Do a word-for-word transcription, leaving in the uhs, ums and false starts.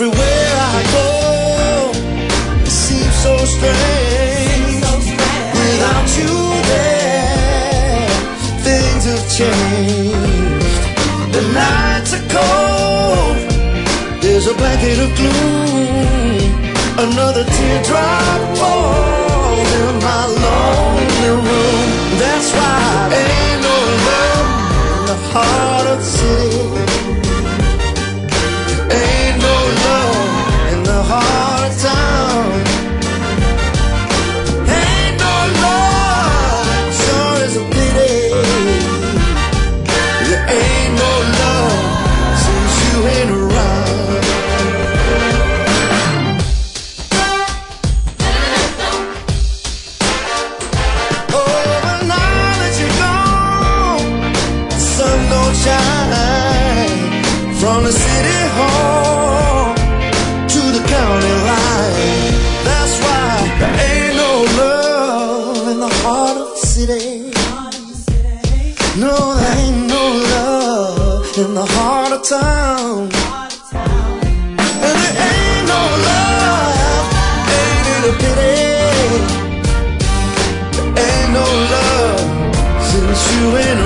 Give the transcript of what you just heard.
Everywhere I go, it seems so strange. Without you there, things have changed. The nights are cold, there's a blanket of gloom. Another teardrop falls in my lonely room. That's why ain't no love in the heart of the city. Ain't no love in the heart of town. Ain't no love, sure is a pity. There ain't no love since you ain't around. Oh, but now that you're gone, the sun don't shine from the city hall to the county line. That's why there ain't no love in the heart of the city. No, there ain't no love in the heart of town. And there ain't no love, ain't it a pity? There ain't no love since you ain't